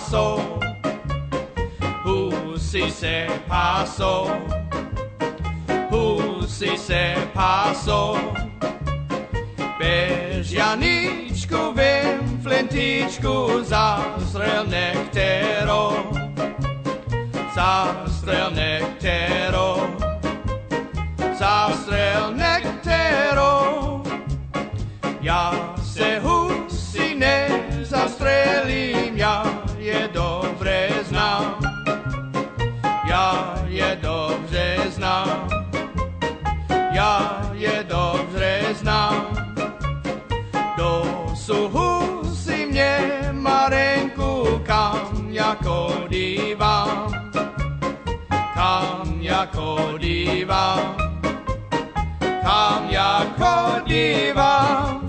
pasó, si se pasó, si se pasó. Bežjaničku vem, flentičku zastrel nektero, zastrel nektero, zastrel nektero. Ja se husi ne zastrelim, ja je dobre znam, ja je dobře znam, ja je dobře znam. Do suhusi mě Marenku, kam jako dívám, kam jako dívám, kam jako dívám.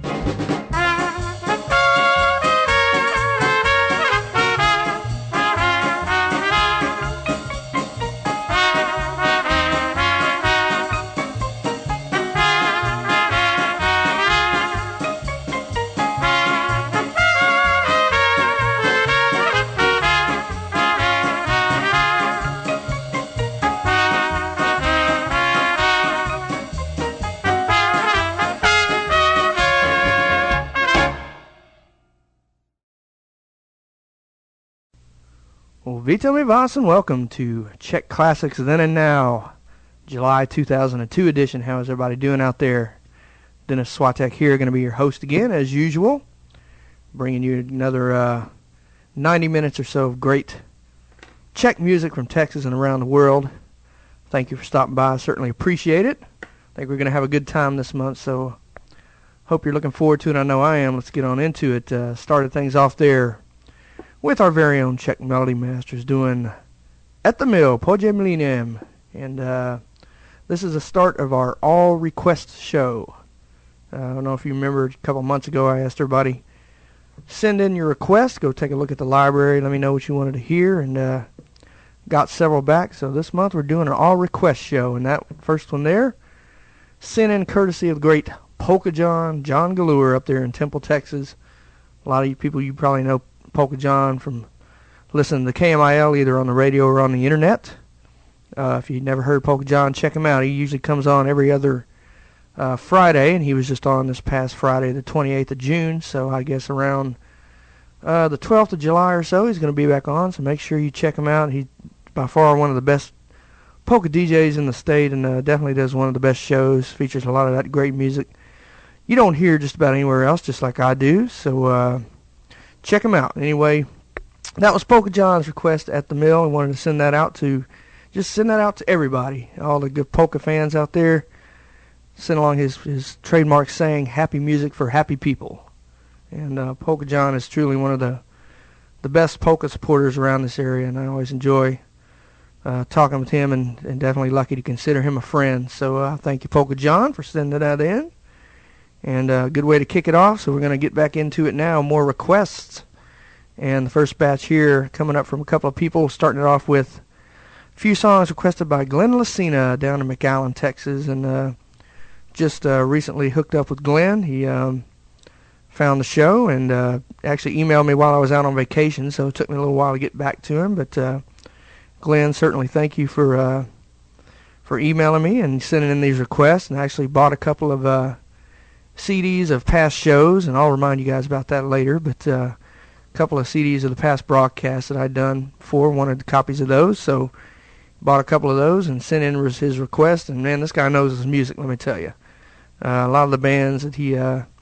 Vito mi vas and welcome to Czech Classics Then and Now, July 2002 edition. How is everybody doing out there? Dennis Swatek here, going to be your host again, as usual, bringing you another 90 minutes or so of great Czech music from Texas and around the world. Thank you for stopping by. I certainly appreciate it. I think we're going to have a good time this month, so hope you're looking forward to it. I know I am. Let's get on into it. Started things off there with our very own Czech Melody Masters doing At the Mill, Poje Millennium. And this is the start of our All Requests show. I don't know if you remember, a couple months ago I asked everybody, send in your requests, go take a look at the library, let me know what you wanted to hear, and got several back. So this month we're doing an All Requests show, and that first one there, sent in courtesy of the great Polka John Galure up there in Temple, Texas. A lot of you people, you probably know Polka John from listening to KMIL either on the radio or on the internet. If you've never heard Polka John, check him out. He usually comes on every other Friday, and he was just on this past Friday, the 28th of June, so I guess around the 12th of July or so he's going to be back on, so make sure you check him out. He's by far one of the best polka DJs in the state, and definitely does one of the best shows, features a lot of that great music you don't hear just about anywhere else, just like I do, so check him out. Anyway, that was Polka John's request at the mill. I wanted to send that out to, just send that out to everybody, all the good polka fans out there. Send along his trademark saying, happy music for happy people. And Polka John is truly one of the best polka supporters around this area, and I always enjoy talking with him, and definitely lucky to consider him a friend. So thank you, Polka John, for sending that in. And a good way to kick it off, so we're going to get back into it now. More requests. And the first batch here coming up from a couple of people, starting it off with a few songs requested by Glenn Lacina down in McAllen, Texas. And just recently hooked up with Glenn. He found the show and actually emailed me while I was out on vacation, so it took me a little while to get back to him. But Glenn, certainly thank you for emailing me and sending in these requests. And I actually bought a couple of CDs of past shows, and I'll remind you guys about that later, but a couple of CDs of the past broadcasts that I'd done before, wanted copies of those, so bought a couple of those and sent in his request, and man, this guy knows his music, let me tell you. A lot of the bands that he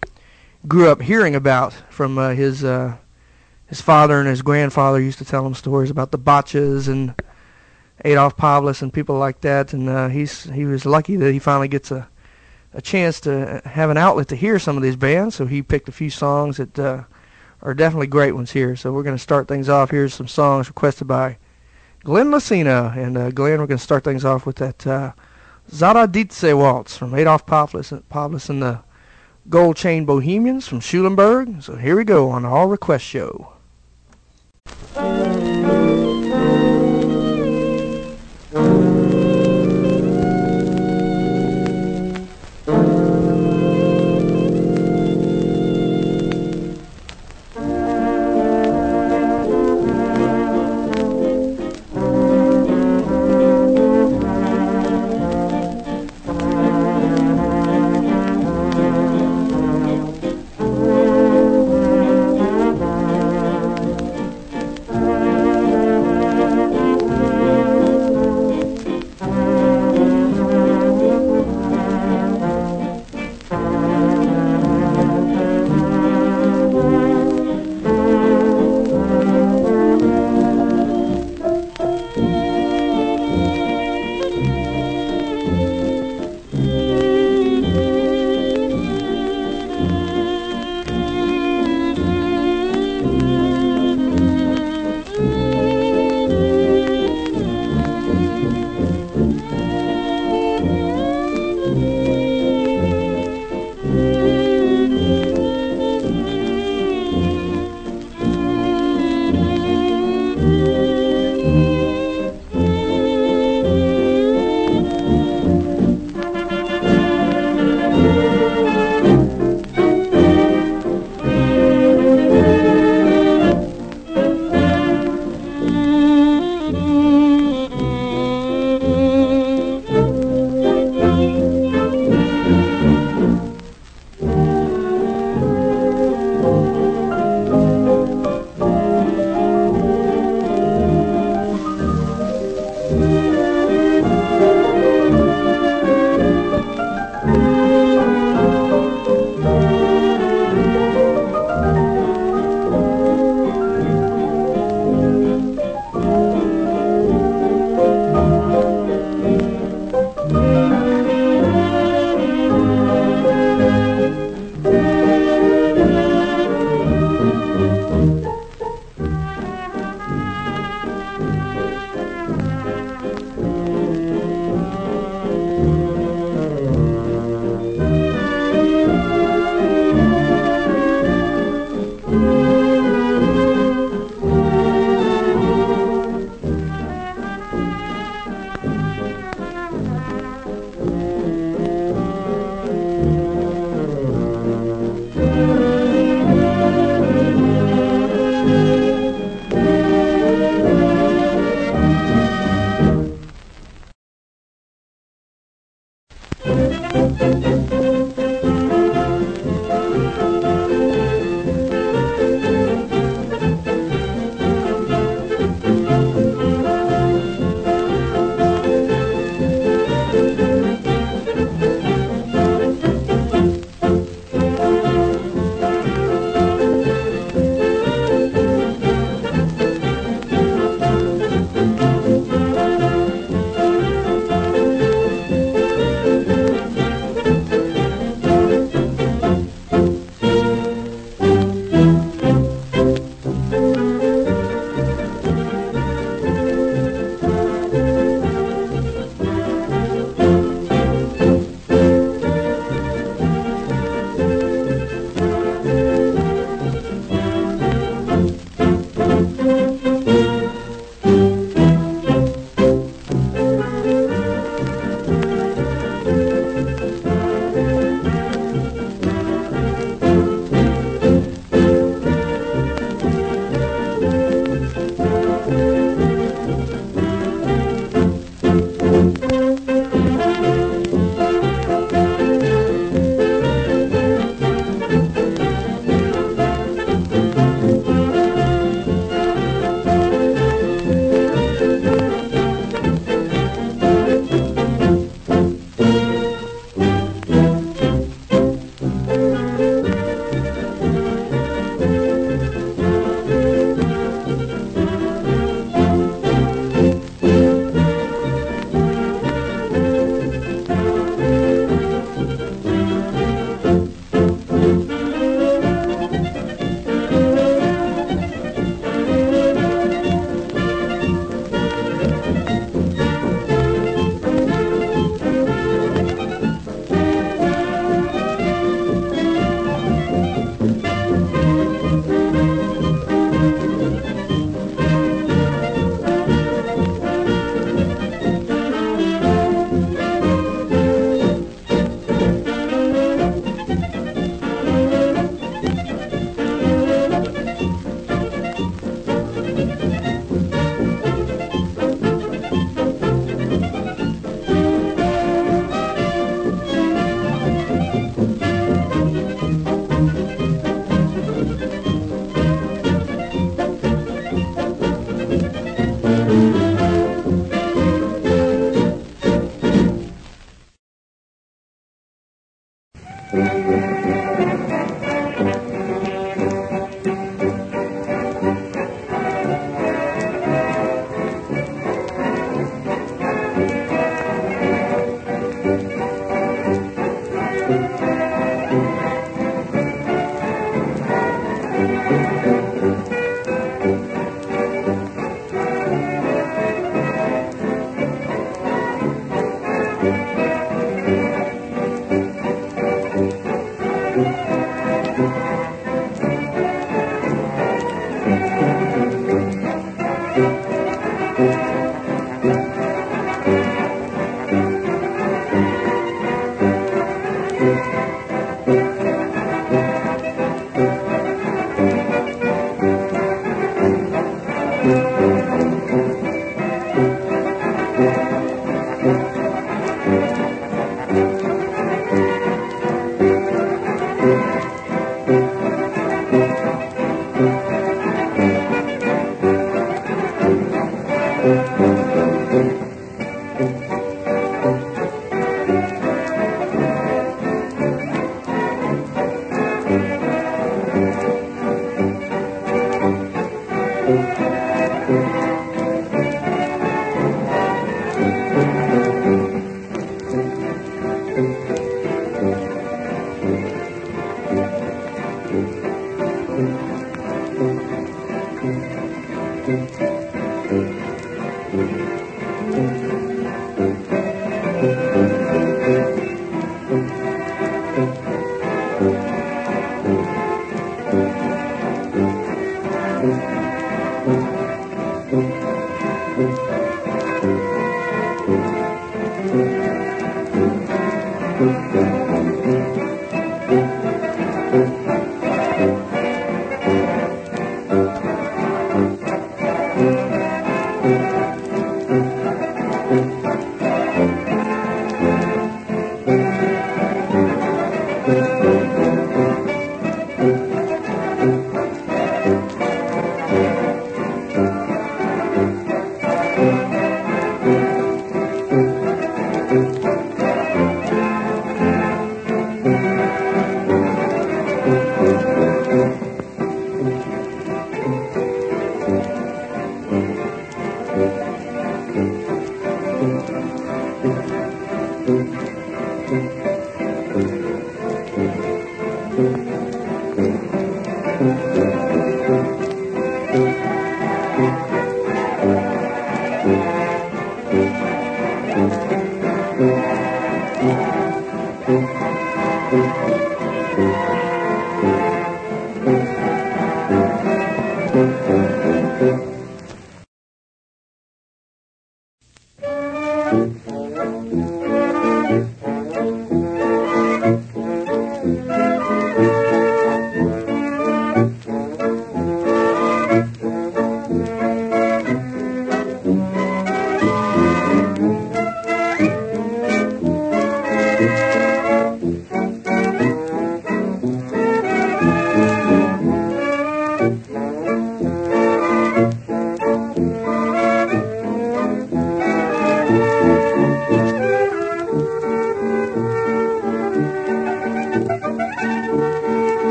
grew up hearing about from his father and his grandfather used to tell him stories about the Botchas and Adolf Pavlis and people like that, and he was lucky that he finally gets a chance to have an outlet to hear some of these bands, so he picked a few songs that are definitely great ones here. So we're going to start things off. Here's some songs requested by Glenn Lacina, and Glenn, we're going to start things off with that Zaradice Waltz from Adolf Pavlis and the Gold Chain Bohemians from Schulenburg. So here we go on the All Request Show.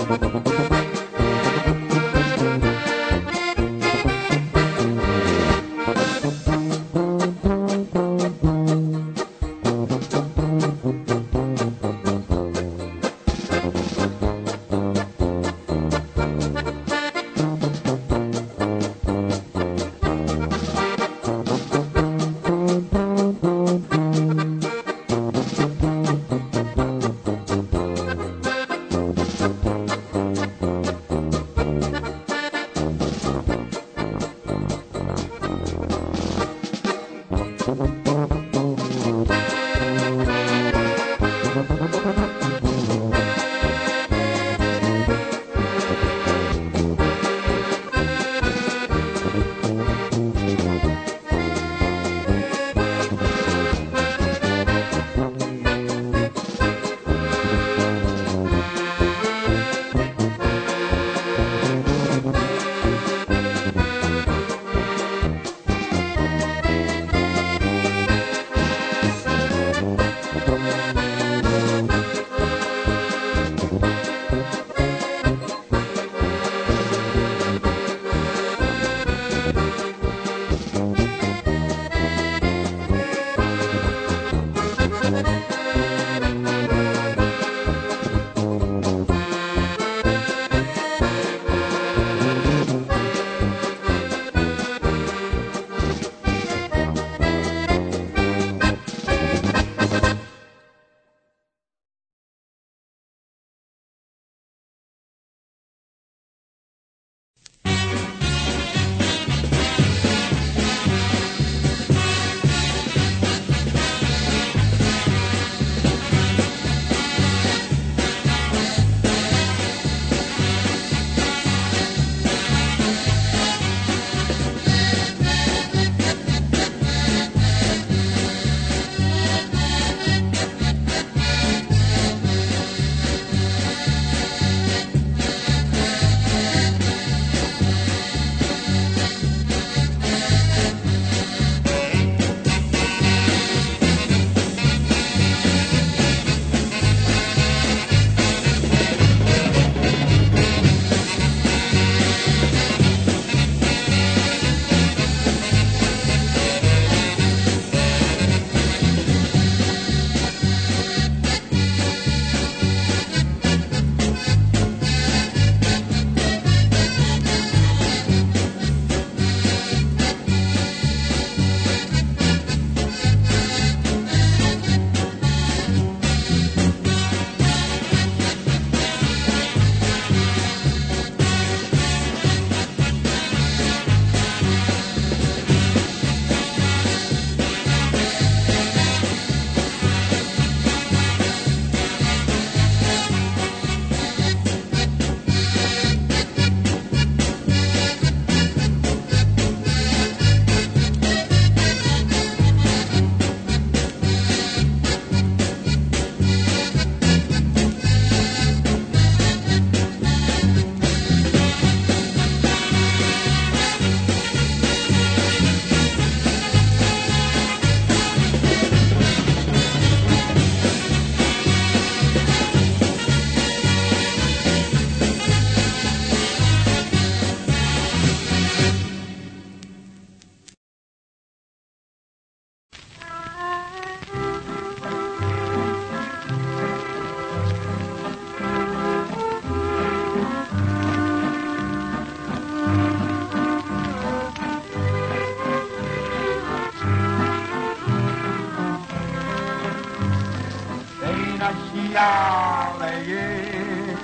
Aleje,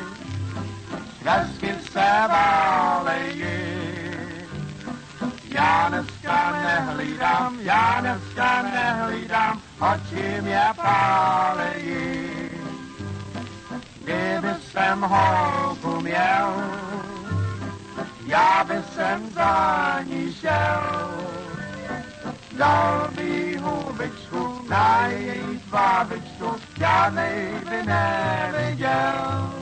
Gaskit Savaleje, Janeska nehlídám, Janeska nehlídám, oči mě pálejí. Kdyby jsem holku měl, já by jsem za ní šel. Dal by hubičku na její tvářičku, žádnej by neviděl.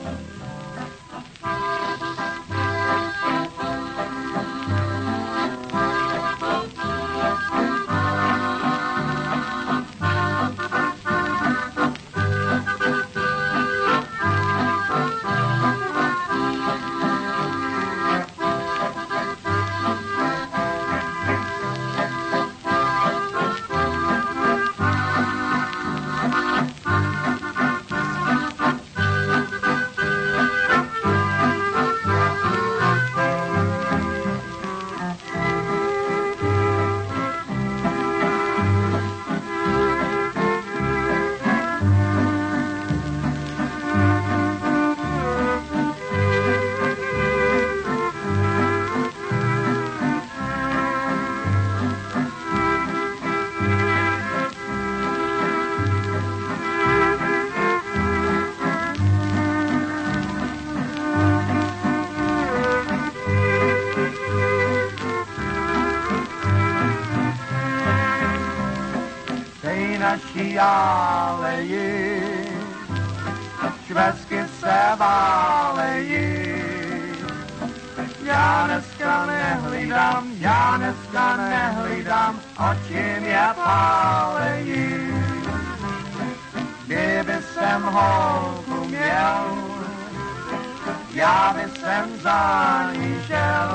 naší aleji, švestky se válejí. Já dneska nehlídám, oči mě pálejí. Kdyby jsem holku měl, já by jsem za ní šel.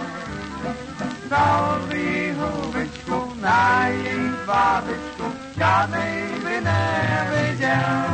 Dal by hubičku na její babičku, žádnej by neviděl.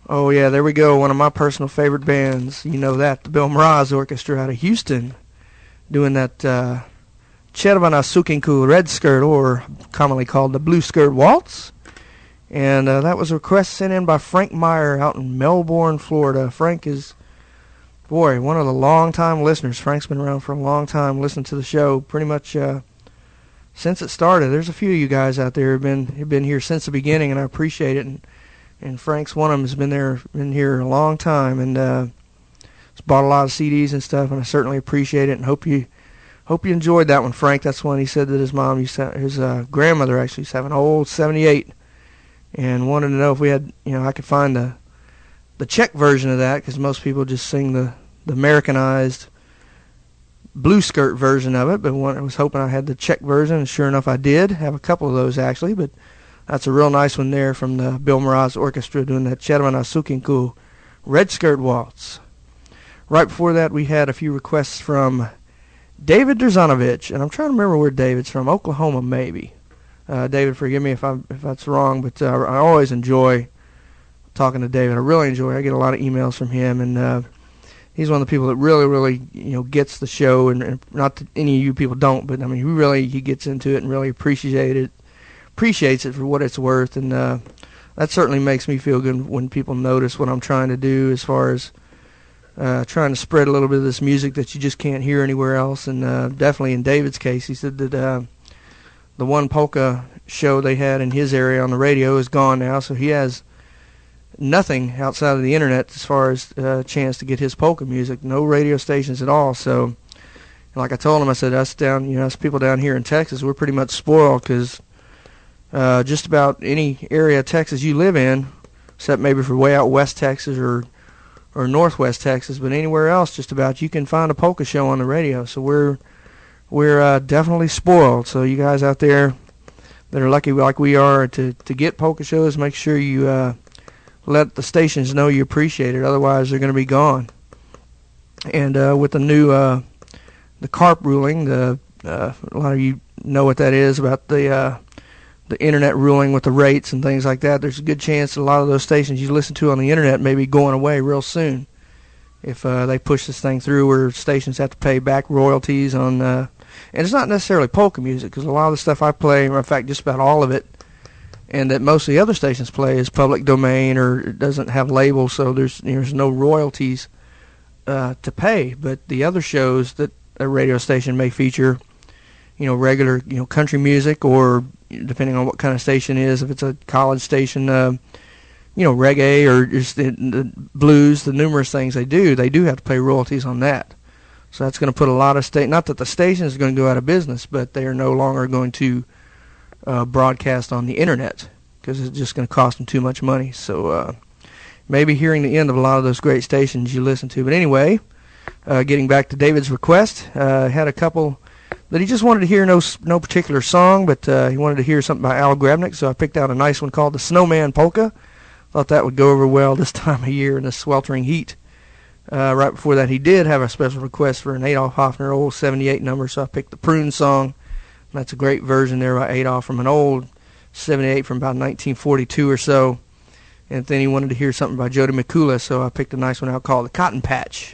Oh, yeah, there we go. One of my personal favorite bands. You know that, the Bill Mraz Orchestra out of Houston, doing that Czerwona Sukieńko Red Skirt, or commonly called the Blue Skirt Waltz. And that was a request sent in by Frank Meyer out in Melbourne, Florida. Frank is, boy, one of the long-time listeners. Frank's been around for a long time, listening to the show pretty much since it started. There's a few of you guys out there who've been here since the beginning, and I appreciate it. And Frank's one of them. Has been here a long time, and has bought a lot of CDs and stuff. And I certainly appreciate it, and hope you enjoyed that one, Frank. That's one he said that his mom his grandmother actually used to have an old '78, and wanted to know if we had, I could find the Czech version of that, because most people just sing the Americanized blue skirt version of it. But I was hoping I had the Czech version, and sure enough, I did have a couple of those actually. But that's a real nice one there from the Bill Mraz Orchestra doing that Czerwona Sukieńko Red Skirt Waltz. Right before that, we had a few requests from David Drzanovich, and I'm trying to remember where David's from. Oklahoma, maybe. David, forgive me if that's wrong, but I always enjoy talking to David. I really enjoy it. I get a lot of emails from him, and he's one of the people that really, gets the show, and not that any of you people don't, but I mean, he gets into it and really appreciates it for what it's worth, and that certainly makes me feel good when people notice what I'm trying to do as far as trying to spread a little bit of this music that you just can't hear anywhere else. And definitely in David's case, he said that the one polka show they had in his area on the radio is gone now, so he has nothing outside of the internet as far as a chance to get his polka music. No radio stations at all. So, like I told him, I said, us people down here in Texas, we're pretty much spoiled, because just about any area of Texas you live in, except maybe for way out west Texas or northwest Texas, but anywhere else just about, you can find a polka show on the radio. So we're definitely spoiled. So you guys out there that are lucky like we are to get polka shows, make sure you let the stations know you appreciate it. Otherwise, they're going to be gone. And with the new the CARP ruling, a lot of you know what that is, about the internet ruling with the rates and things like that. There's a good chance that a lot of those stations you listen to on the internet may be going away real soon if they push this thing through, where stations have to pay back royalties on and it's not necessarily polka music, because a lot of the stuff I play, in fact just about all of it, and that most of the other stations play, is public domain, or it doesn't have labels, so there's no royalties to pay. But the other shows that a radio station may feature, regular, country music, or depending on what kind of station it is, if it's a college station, reggae, or just the blues, the numerous things they do have to pay royalties on that. So that's going to put a lot of not that the station is going to go out of business, but they are no longer going to broadcast on the internet, because it's just going to cost them too much money. So maybe hearing the end of a lot of those great stations you listen to. But anyway, getting back to David's request, had a couple that he just wanted to hear, no particular song, but he wanted to hear something by Al Grabnik, so I picked out a nice one called the Snowman Polka. Thought that would go over well this time of year in the sweltering heat. Right before that, he did have a special request for an Adolf Hoffner old '78 number, so I picked the Prune Song. That's a great version there by Adolf from an old '78 from about 1942 or so. And then he wanted to hear something by Jody Mikula, so I picked a nice one out called The Cotton Patch.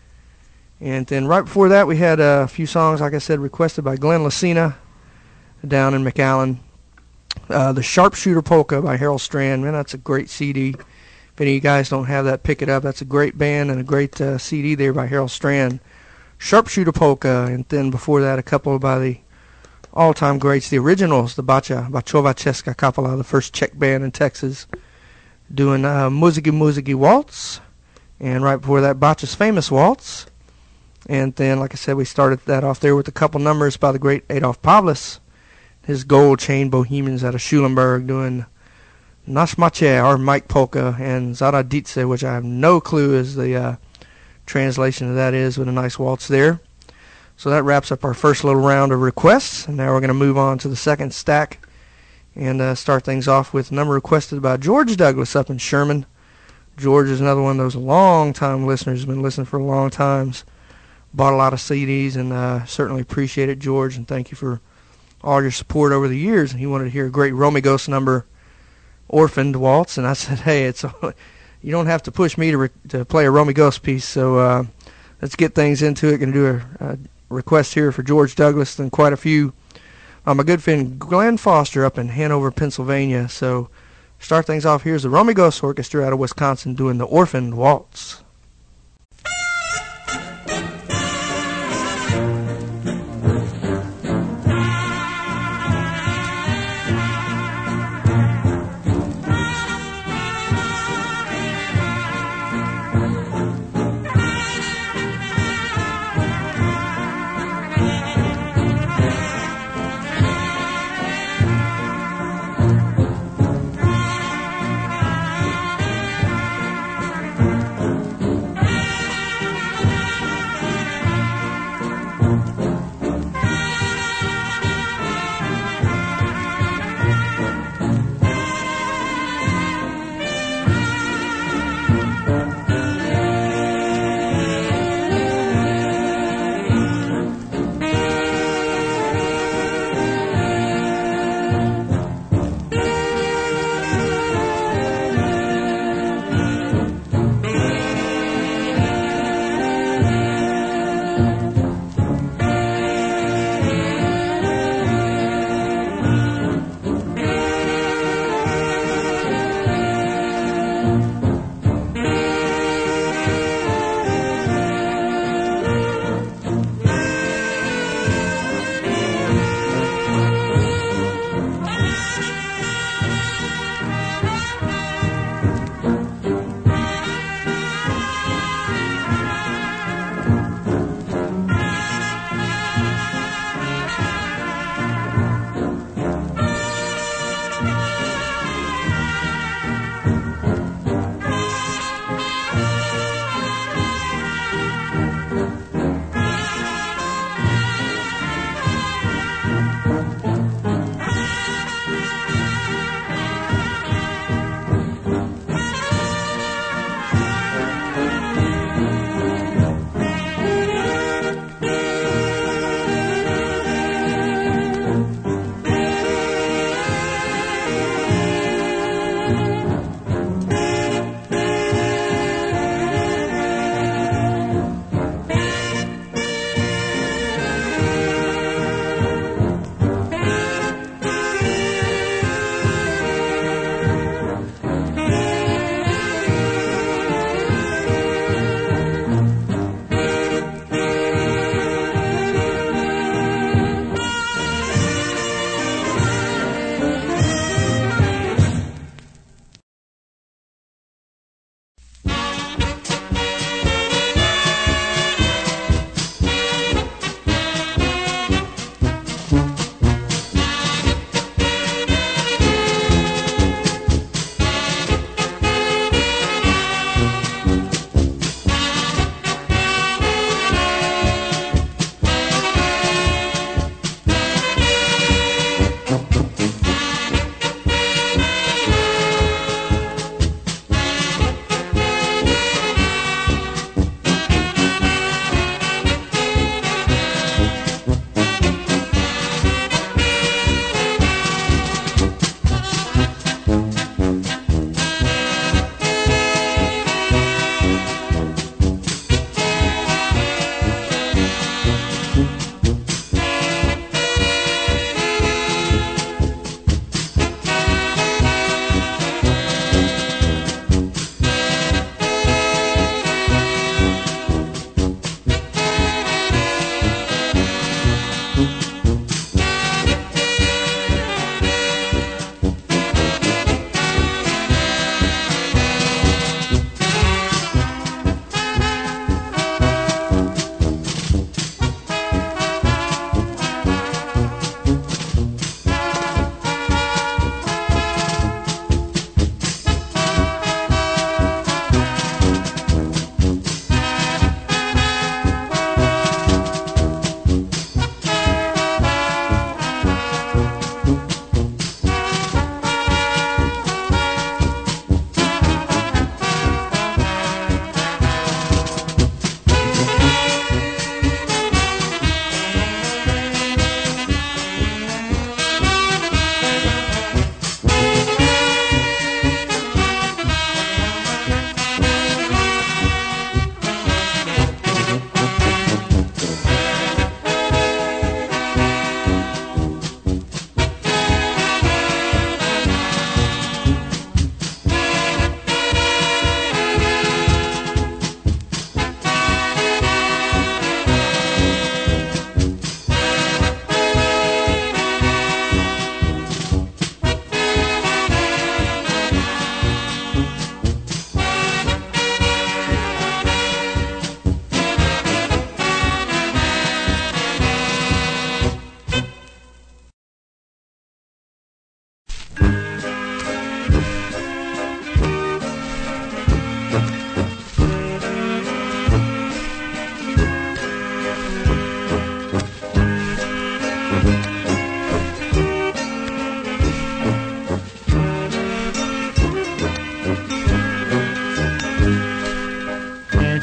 And then right before that, we had a few songs, like I said, requested by Glenn Lucina down in McAllen. The Sharpshooter Polka by Harold Strand. Man, that's a great CD. If any of you guys don't have that, pick it up. That's a great band and a great CD there by Harold Strand. Sharpshooter Polka. And then before that, a couple by the all-time greats, the originals, the Bachowa Czeska Kapela, the first Czech band in Texas, doing Muzyki Muzyki Waltz. And right before that, Bach's Famous Waltz. And then, like I said, we started that off there with a couple numbers by the great Adolf Pavlis, his Gold Chain Bohemians out of Schulenburg, doing Nasz Macie, our Mike Polka, and Zaradice, which I have no clue as the translation of that is, but a nice waltz there. So that wraps up our first little round of requests, and now we're going to move on to the second stack and start things off with a number requested by George Douglas up in Sherman. George is another one of those long-time listeners, has been listening for a long time, bought a lot of CDs, and certainly appreciate it, George, and thank you for all your support over the years. And he wanted to hear a great Romigos number, Orphaned Waltz, and I said, hey, it's you don't have to push me to play a Romy Ghost piece. So let's get things into it. Going to do a request here for George Douglas and quite a few. My good friend Glenn Foster up in Hanover, Pennsylvania. So start things off. Here's the Romy Ghost Orchestra out of Wisconsin doing the Orphan Waltz.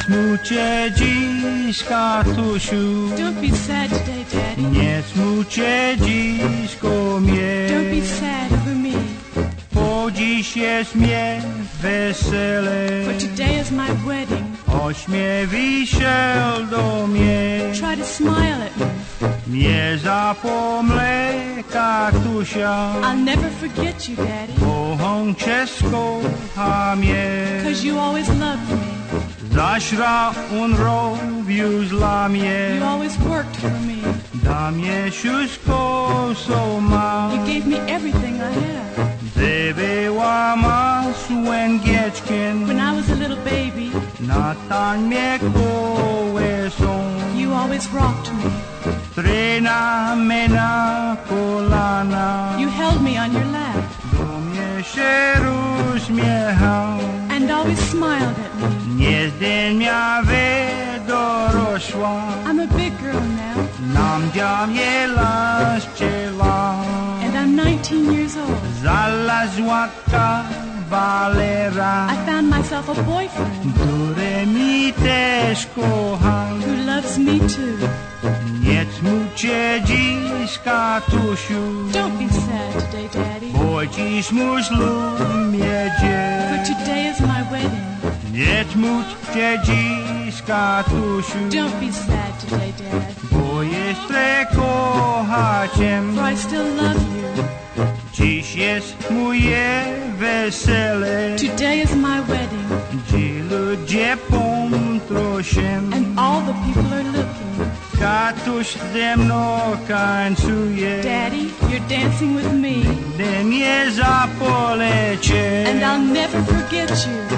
Nesmucie dziś, Katusiu. Don't be sad today, Daddy. Nesmucie dziś ko mnie. Don't be sad over me. Bo dziś jest mnie wesele. For today is my wedding. Ośmiech wyszedł do mnie. Try to smile at me. Nie zapomnę, Katusia. I'll never forget you, Daddy. Bo on cię kocha mnie. 'Cause you always loved me. Zaśra on robił dla mnie. You always worked for me. Da mnie wszystko, co mam. You gave me everything I have. Ty była masłem dzieckiem. When I was a little baby, Na tańmie kołysą. you always rocked me. Tryna mnie na kolana. You held me on your lap Do mnie się uśmiechał. and always smiled at me. Nie zdejmiały dorosła. I'm a big girl now, Nam dziamie lasciela. and I'm 19 years old. Znalazła kawalera, I found myself a boyfriend który mi też kocha. who loves me too. Nie smucie dziś, Katusiu, Don't be sad today, Daddy. bo dziś mój ślub For miedzie. today is my wedding. Nie smucie dziś, Katusiu, Don't be sad today, Dad. bo jeszcze kochaciem. For I still love you. Dziś jest moje wesele, Today is my wedding, gdzie ludzie pomtrosiem. and all the people are looking. Katuś ze mną tańcuje, Daddy, you're dancing with me, gdy mnie zapolecie. and I'll never forget you.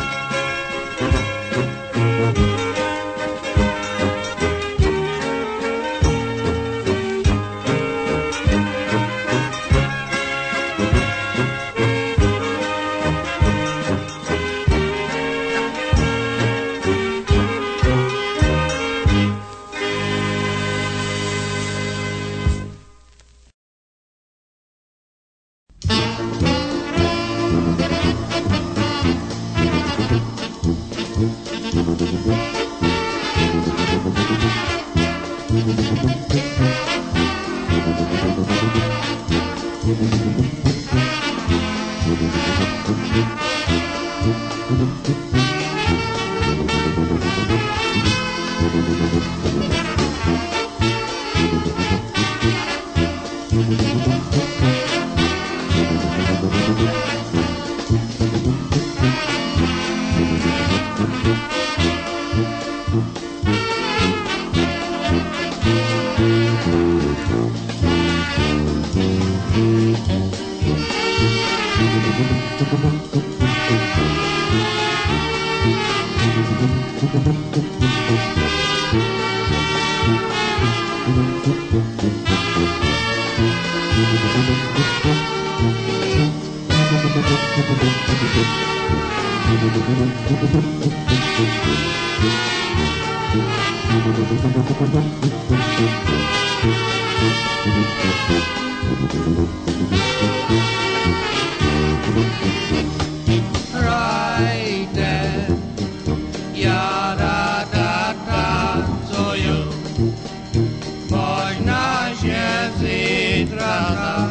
Right there, ja rada tancuję, można się zdrada,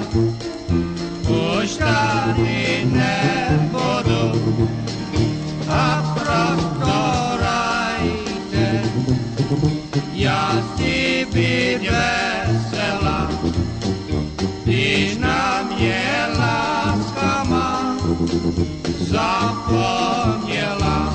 puszczalne wodą, a prostorajte, ja z ciebie wesela, tyś na mnie laska ma. Zapomniela.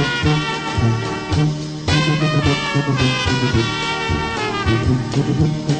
Thank you.